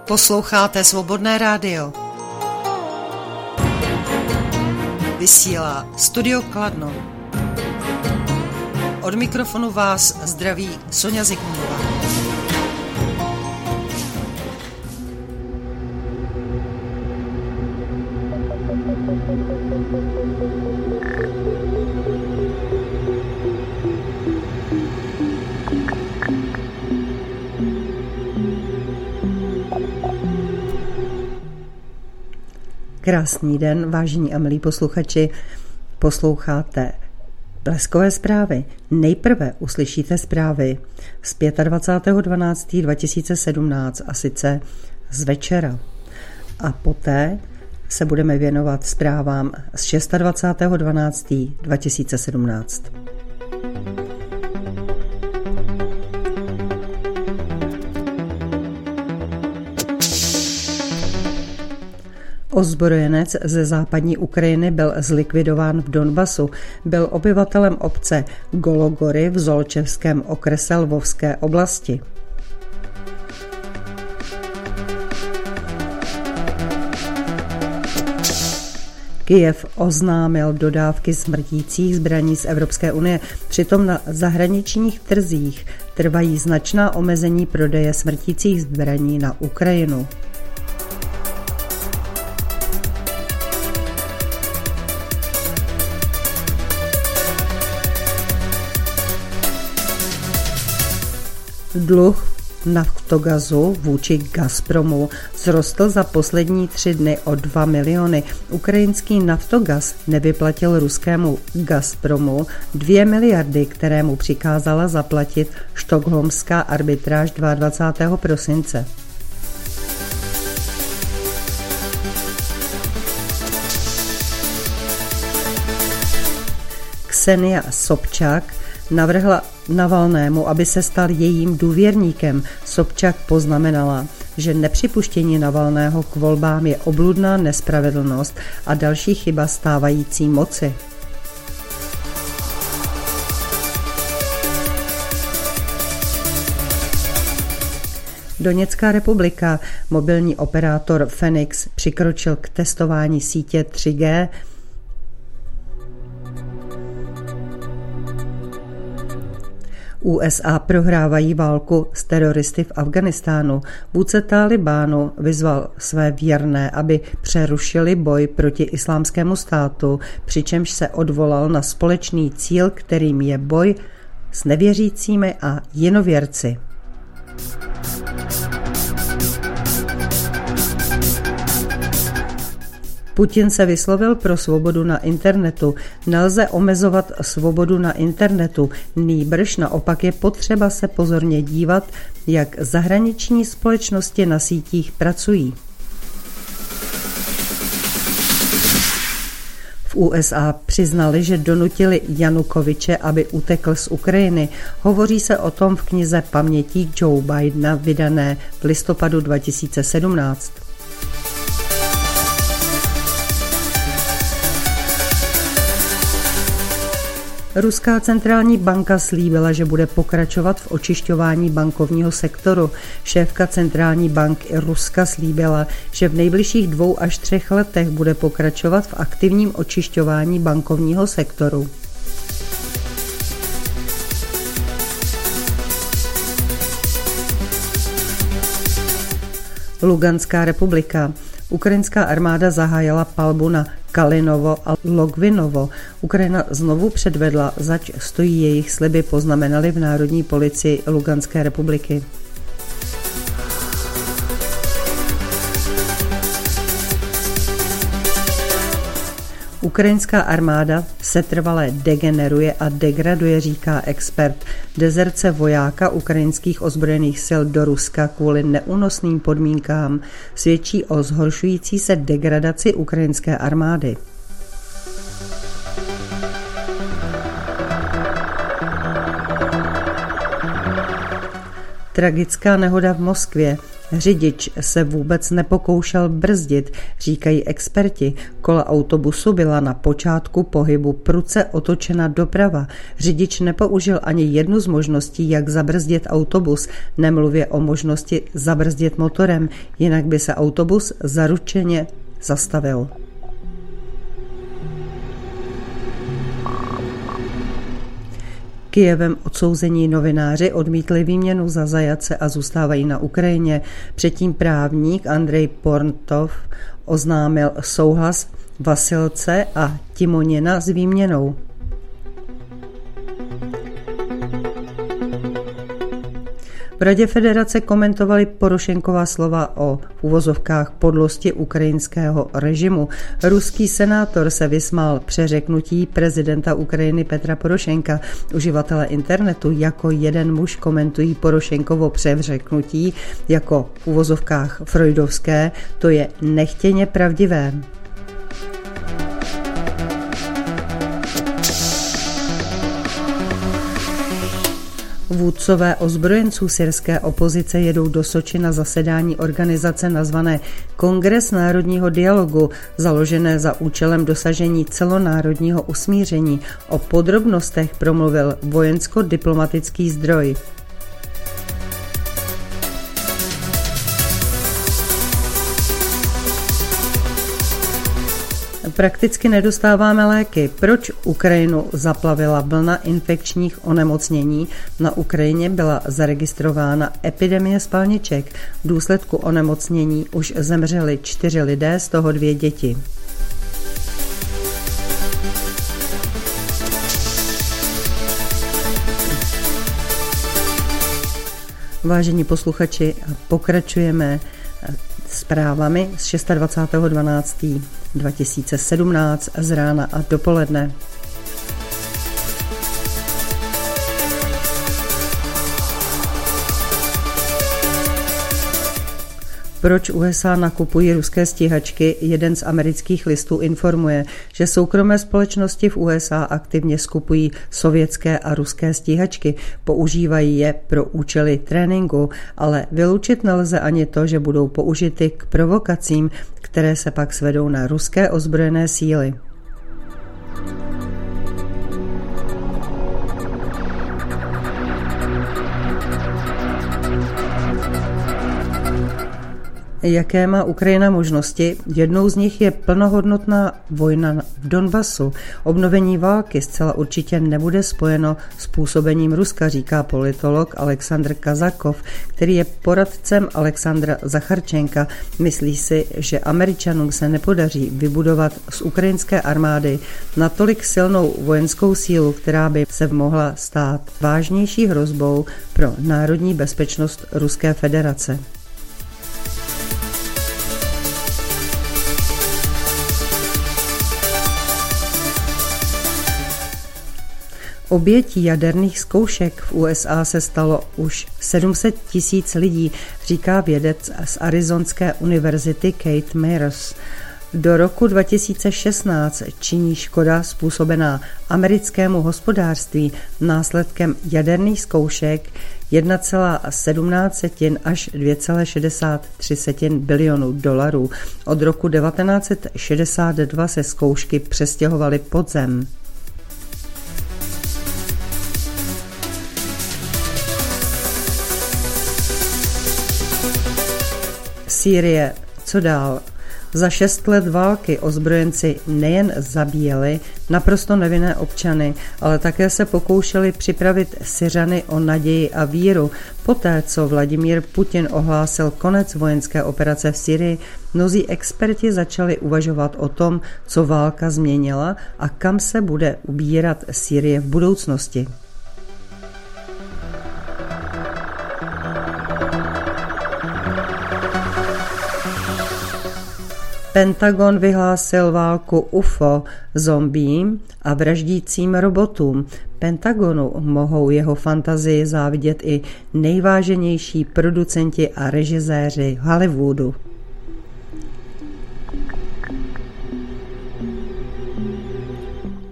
Posloucháte Svobodné rádio. Vysílá Studio Kladno. Od mikrofonu vás zdraví Sonja Zikmundová. Krásný den, vážení a milí posluchači. Posloucháte Bleskové zprávy. Nejprve uslyšíte zprávy z 25.12.2017 a sice z večera. A poté se budeme věnovat zprávám z 26.12.2017. Ozbrojenec ze západní Ukrajiny byl zlikvidován v Donbasu. Byl obyvatelem obce Gologory v Zolčevském okrese Lvovské oblasti. Kyjev oznámil dodávky smrtících zbraní z Evropské unie. Přitom na zahraničních trzích trvají značná omezení prodeje smrtících zbraní na Ukrajinu. Dluh Naftogazu vůči Gazpromu vzrostl za poslední 3 dny o 2 miliony. Ukrajinský Naftogaz nevyplatil ruskému Gazpromu 2 miliardy, které mu přikázala zaplatit štokholmská arbitráž 22. prosince. Ksenia Sobčak navrhla Navalnému, aby se stal jejím důvěrníkem. Sobčak poznamenala, že nepřipuštění Navalného k volbám je obludná nespravedlnost a další chyba stávající moci. Doněcká republika. Mobilní operátor Phoenix přikročil k testování sítě 3G. USA prohrávají válku s teroristy v Afghánistánu. Vůdce Tálibánu vyzval své věrné, aby přerušili boj proti islámskému státu, přičemž se odvolal na společný cíl, kterým je boj s nevěřícími a jinověrci. Putin se vyslovil pro svobodu na internetu. Nelze omezovat svobodu na internetu, nýbrž naopak je potřeba se pozorně dívat, jak zahraniční společnosti na sítích pracují. V USA přiznali, že donutili Janukoviče, aby utekl z Ukrajiny. Hovoří se o tom v knize Pamětí Joe Bidena, vydané v listopadu 2017. Ruská centrální banka slíbila, že bude pokračovat v očišťování bankovního sektoru. Šéfka centrální banky Ruska slíbila, že v nejbližších 2 až 3 letech bude pokračovat v aktivním očišťování bankovního sektoru. Luganská republika. Ukrajinská armáda zahájila palbu na Kalinovo a Logvinovo. Ukrajina znovu předvedla, zač stojí jejich sliby, poznamenali v Národní policii Luganské republiky. Ukrajinská armáda setrvale degeneruje a degraduje, říká expert. Dezerce vojáka ukrajinských ozbrojených sil do Ruska kvůli neúnosným podmínkám svědčí o zhoršující se degradaci ukrajinské armády. Tragická nehoda v Moskvě. Řidič se vůbec nepokoušel brzdit, říkají experti. Kola autobusu byla na počátku pohybu prudce otočena doprava. Řidič nepoužil ani jednu z možností, jak zabrzdit autobus, nemluvě o možnosti zabrzdit motorem, jinak by se autobus zaručeně zastavil. Kyjevem odsouzení novináři odmítli výměnu za zajace a zůstávají na Ukrajině. Předtím právník Andrej Porntov oznámil souhlas Vasilce a Timonina s výměnou. V Radě federace komentovali Porošenkova slova o v uvozovkách podlosti ukrajinského režimu. Ruský senátor se vysmál přeřeknutí prezidenta Ukrajiny Petra Porošenka. Uživatelé internetu jako jeden muž komentují Porošenkovo přeřeknutí jako v uvozovkách freudovské, to je nechtěně pravdivé. Vůdcové ozbrojenců syrské opozice jedou do Soči na zasedání organizace nazvané Kongres národního dialogu, založené za účelem dosažení celonárodního usmíření. O podrobnostech promluvil vojensko-diplomatický zdroj. Prakticky nedostáváme léky. Proč Ukrajinu zaplavila vlna infekčních onemocnění? Na Ukrajině byla zaregistrována epidemie spalniček. V důsledku onemocnění už zemřeli 4 lidé, z toho 2 děti. Vážení posluchači, pokračujeme zprávami z 26.12.2017 z rána a dopoledne. Proč USA nakupují ruské stíhačky? Jeden z amerických listů informuje, že soukromé společnosti v USA aktivně skupují sovětské a ruské stíhačky, používají je pro účely tréninku, ale vyloučit nelze ani to, že budou použity k provokacím, které se pak svedou na ruské ozbrojené síly. Jaké má Ukrajina možnosti? Jednou z nich je plnohodnotná vojna v Donbasu. Obnovení války zcela určitě nebude spojeno s působením Ruska, říká politolog Aleksandr Kazakov, který je poradcem Alexandra Zacharčenka. Myslí si, že Američanům se nepodaří vybudovat z ukrajinské armády natolik silnou vojenskou sílu, která by se mohla stát vážnější hrozbou pro národní bezpečnost Ruské federace. Obětí jaderných zkoušek v USA se stalo už 700 000 lidí, říká vědec z Arizonské univerzity Kate Mears. Do roku 2016 činí škoda způsobená americkému hospodářství následkem jaderných zkoušek 1,17 až 2,63 bilionu dolarů. Od roku 1962 se zkoušky přestěhovaly pod zem. Sýrie, co dál? Za 6 let války ozbrojenci nejen zabíjeli naprosto nevinné občany, ale také se pokoušeli připravit Syřany o naději a víru. Poté, co Vladimír Putin ohlásil konec vojenské operace v Sýrii, mnozí experti začali uvažovat o tom, co válka změnila a kam se bude ubírat Sýrie v budoucnosti. Pentagon vyhlásil válku UFO, zombím a vraždícím robotům. Pentagonu mohou jeho fantazii závidět i nejváženější producenti a režiséři Hollywoodu.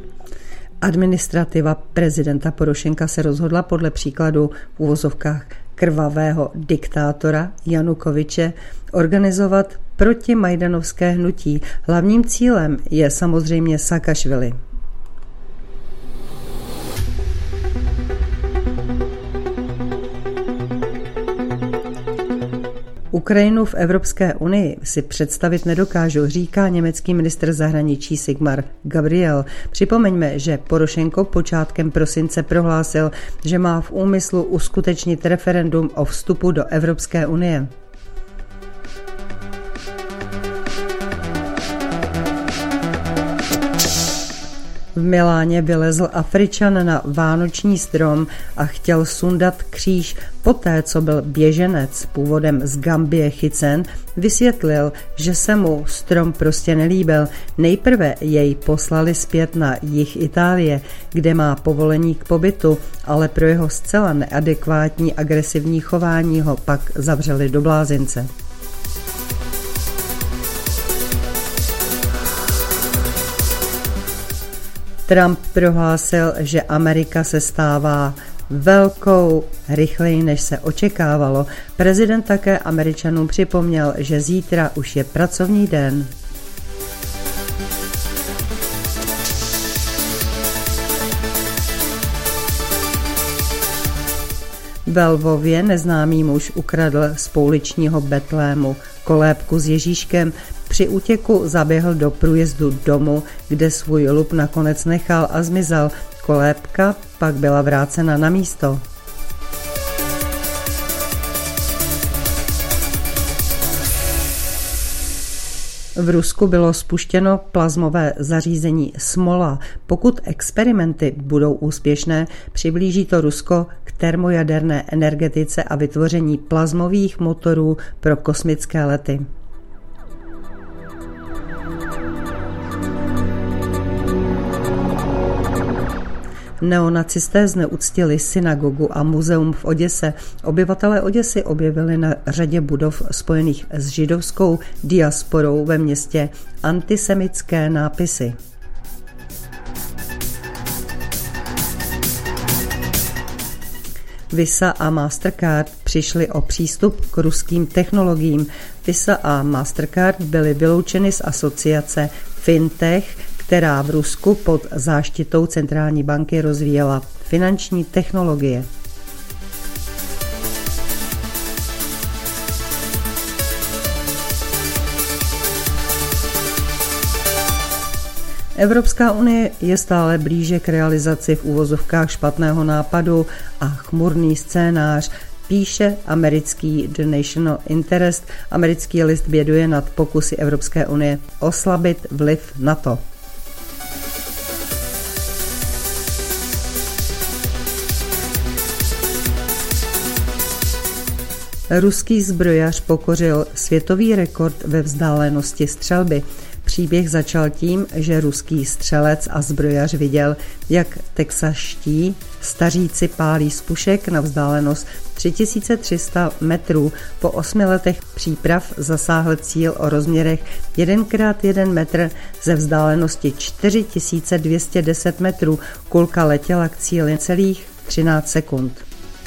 Administrativa prezidenta Porošenka se rozhodla podle příkladu v uvozovkách krvavého diktátora Janukoviče organizovat protimajdanovské hnutí. Hlavním cílem je samozřejmě Saakašvili. Ukrajinu v Evropské unii si představit nedokážu, říká německý ministr zahraničí Sigmar Gabriel. Připomeňme, že Porošenko počátkem prosince prohlásil, že má v úmyslu uskutečnit referendum o vstupu do Evropské unie. V Miláně vylezl Afričan na vánoční strom a chtěl sundat kříž. Poté, co byl běženec původem z Gambie chycen, vysvětlil, že se mu strom prostě nelíbil. Nejprve jej poslali zpět na jih Itálie, kde má povolení k pobytu, ale pro jeho zcela neadekvátní agresivní chování ho pak zavřeli do blázince. Trump prohlásil, že Amerika se stává velkou rychleji, než se očekávalo. Prezident také Američanům připomněl, že zítra už je pracovní den. Ve Lvově neznámý muž ukradl z pouličního Betlému kolébku s Ježíškem. Při útěku zaběhl do průjezdu domu, kde svůj lup nakonec nechal a zmizel. Kolébka pak byla vrácena na místo. V Rusku bylo spuštěno plazmové zařízení Smola. Pokud experimenty budou úspěšné, přiblíží to Rusko k termojaderné energetice a vytvoření plazmových motorů pro kosmické lety. Neonacisté zneuctili synagogu a muzeum v Oděse. Obyvatelé Oděsy objevili na řadě budov spojených s židovskou diasporou ve městě antisemitské nápisy. Visa a Mastercard přišli o přístup k ruským technologiím. Visa a Mastercard byly vyloučeny z asociace Fintech, která v Rusku pod záštitou centrální banky rozvíjela finanční technologie. Evropská unie je stále blíže k realizaci v uvozovkách špatného nápadu a chmurný scénář, píše americký The National Interest. Americký list běduje nad pokusy Evropské unie oslabit vliv NATO. Ruský zbrojař pokořil světový rekord ve vzdálenosti střelby. Příběh začal tím, že ruský střelec a zbrojař viděl, jak texaští staříci pálí z pušek na vzdálenost 3300 metrů. Po 8 letech příprav zasáhl cíl o rozměrech 1x1 metr ze vzdálenosti 4210 metrů. Kulka letěla k cíli celých 13 sekund.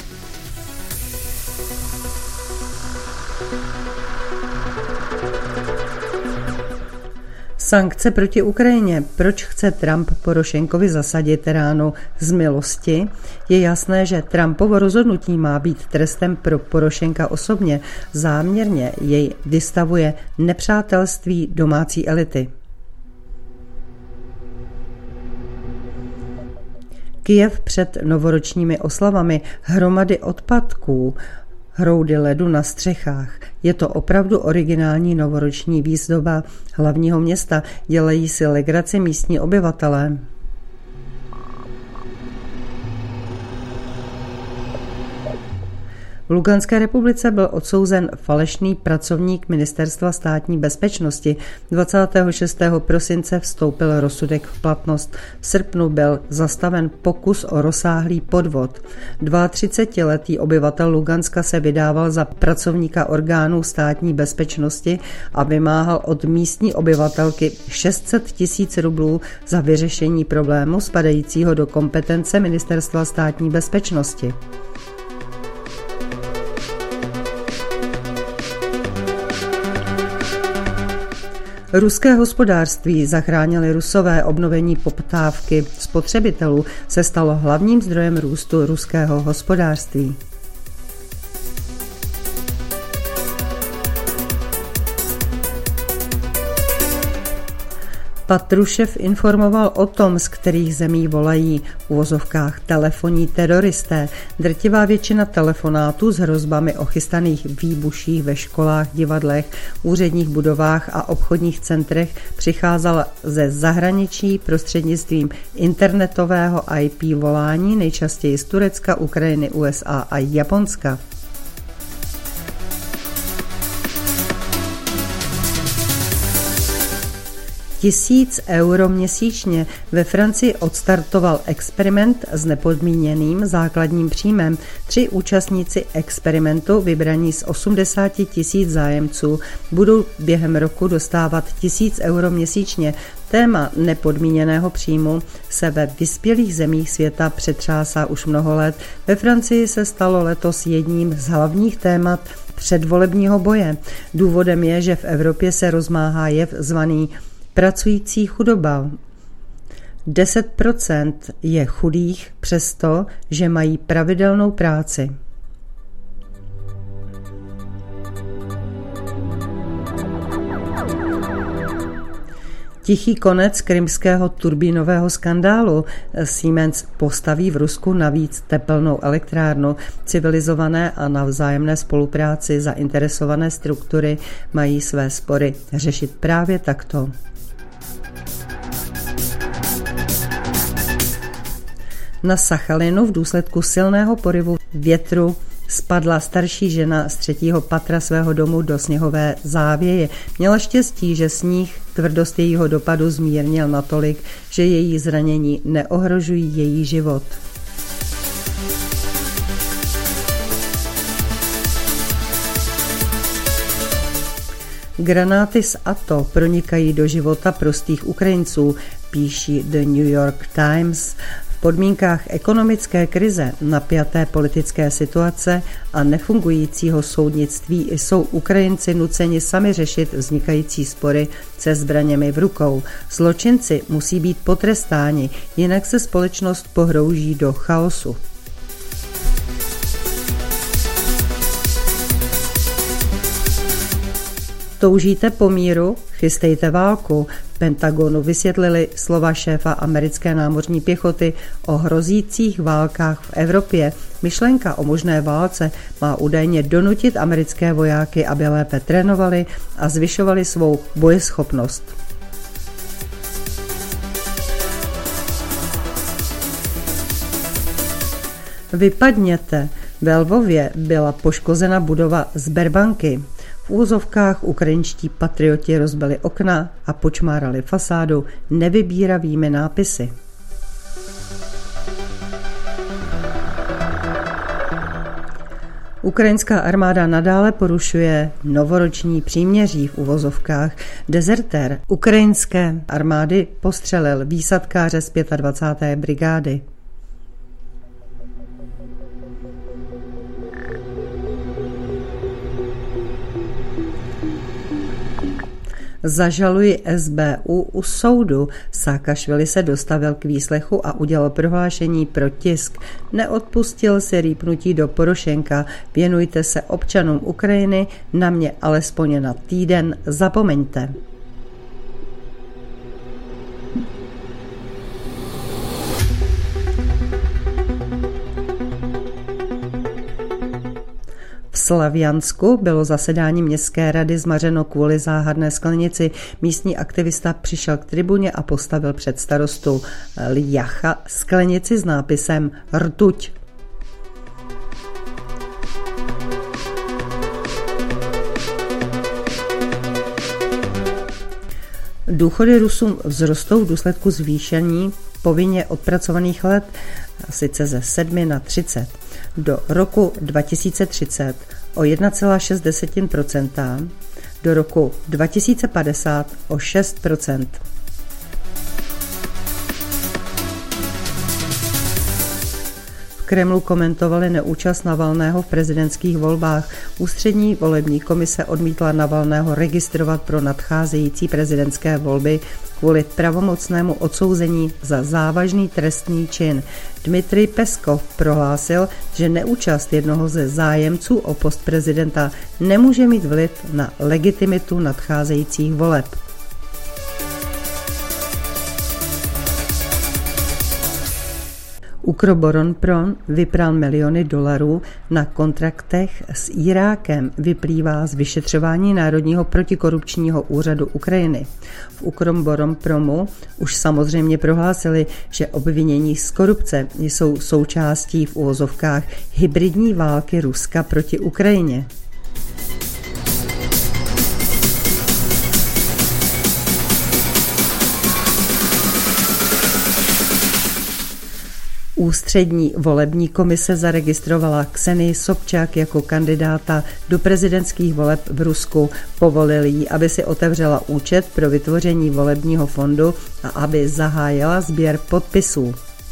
Sankce proti Ukrajině. Proč chce Trump Porošenkovi zasadit ránu z milosti? Je jasné, že Trumpovo rozhodnutí má být trestem pro Porošenka osobně. Záměrně jej vystavuje nepřátelství domácí elity. Kyjev před novoročními oslavami, hromady odpadků, hroudy ledu na střechách. Je to opravdu originální novoroční výzdoba hlavního města. Dělají si legraci místní obyvatelé. V Luganské republice byl odsouzen falešný pracovník Ministerstva státní bezpečnosti. 26. prosince vstoupil rozsudek v platnost. V srpnu byl zastaven pokus o rozsáhlý podvod. 32letý obyvatel Luganska se vydával za pracovníka orgánů státní bezpečnosti a vymáhal od místní obyvatelky 600 000 rublů za vyřešení problému spadajícího do kompetence Ministerstva státní bezpečnosti. Ruské hospodářství zachránili Rusové, obnovení poptávky spotřebitelů se stalo hlavním zdrojem růstu ruského hospodářství. Patrušev informoval o tom, z kterých zemí volají v uvozovkách telefonní teroristé. Drtivá většina telefonátů s hrozbami o chystaných výbuších ve školách, divadlech, úředních budovách a obchodních centrech přicházela ze zahraničí prostřednictvím internetového IP volání, nejčastěji z Turecka, Ukrajiny, USA a Japonska. €1000 měsíčně. Ve Francii odstartoval experiment s nepodmíněným základním příjmem. 3 účastníci experimentu, vybraní z 80 000 zájemců, budou během roku dostávat €1000 měsíčně. Téma nepodmíněného příjmu se ve vyspělých zemích světa přetřásá už mnoho let. Ve Francii se stalo letos jedním z hlavních témat předvolebního boje. Důvodem je, že v Evropě se rozmáhá jev zvaný pracující chudoba. 10% je chudých přesto, že mají pravidelnou práci. Tichý konec krymského turbínového skandálu. Siemens postaví v Rusku navíc tepelnou elektrárnu. Civilizované a na vzájemné spolupráci zainteresované struktury mají své spory řešit právě takto. Na Sachalinu v důsledku silného poryvu větru spadla starší žena z 3. patra svého domu do sněhové závěje. Měla štěstí, že sníh tvrdost jejího dopadu zmírnil natolik, že její zranění neohrožují její život. Granáty z ATO pronikají do života prostých Ukrajinců, píší The New York Times. V podmínkách ekonomické krize, napjaté politické situace a nefungujícího soudnictví jsou Ukrajinci nuceni sami řešit vznikající spory se zbraněmi v rukou. Zločinci musí být potrestáni, jinak se společnost pohrouží do chaosu. Toužíte po míru? Chystejte válku. V Pentagonu vysvětlili slova šéfa americké námořní pěchoty o hrozících válkách v Evropě. Myšlenka o možné válce má údajně donutit americké vojáky, aby lépe trénovali a zvyšovali svou bojeschopnost. Vypadněte. Ve Lvově byla poškozena budova Sberbanky. V úzovkách ukrajinští patrioti rozbili okna a počmárali fasádu nevybíravými nápisy. Ukrajinská armáda nadále porušuje novoroční příměří v uvozovkách. Dezertér ukrajinské armády postřelil výsadkáře z 25. brigády. Zažaluji SBU u soudu. Saakašvili se dostavil k výslechu a udělal prohlášení pro tisk. Neodpustil si rýpnutí do Porošenka. Věnujte se občanům Ukrajiny, na mě alespoň na týden zapomeňte. V Slaviansku bylo zasedání městské rady zmařeno kvůli záhadné sklenici. Místní aktivista přišel k tribuně a postavil před starostu Ljacha sklenici s nápisem Rtuť. Důchody Rusům vzrostou v důsledku zvýšení povinně odpracovaných let, sice ze 7 na 30. Do roku 2030 o 1,6%, do roku 2050 o 6%. V Kremlu komentovali neúčast Navalného v prezidentských volbách. Ústřední volební komise odmítla Navalného registrovat pro nadcházející prezidentské volby kvůli pravomocnému odsouzení za závažný trestný čin. Dmitrij Peskov prohlásil, že neúčast jednoho ze zájemců o post prezidenta nemůže mít vliv na legitimitu nadcházejících voleb. Ukroboronprom vypral miliony dolarů na kontraktech s Irákem, vyplývá z vyšetřování Národního protikorupčního úřadu Ukrajiny. V Ukroboronpromu už samozřejmě prohlásili, že obvinění z korupce jsou součástí v uvozovkách hybridní války Ruska proti Ukrajině. Ústřední volební komise zaregistrovala Ksenii Sobčak jako kandidáta do prezidentských voleb v Rusku. Povolili jí, aby si otevřela účet pro vytvoření volebního fondu a aby zahájila sběr podpisů.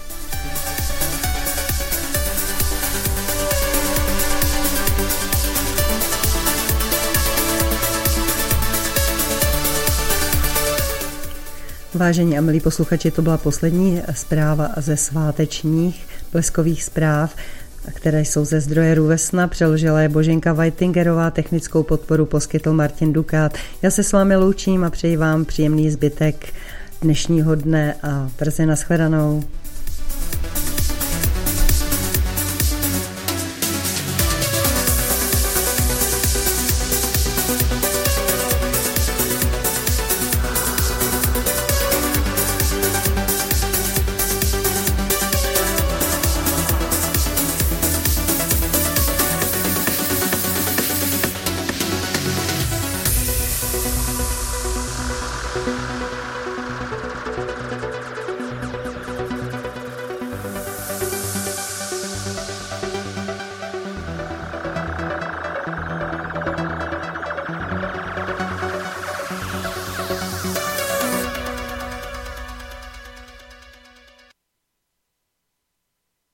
Vážení a milí posluchači, to byla poslední zpráva ze svátečních bleskových zpráv, které jsou ze zdroje RUVESNA. Přeložila je Boženka Whitingerová, technickou podporu poskytl Martin Dukát. Já se s vámi loučím a přeji vám příjemný zbytek dnešního dne a brzy nashledanou.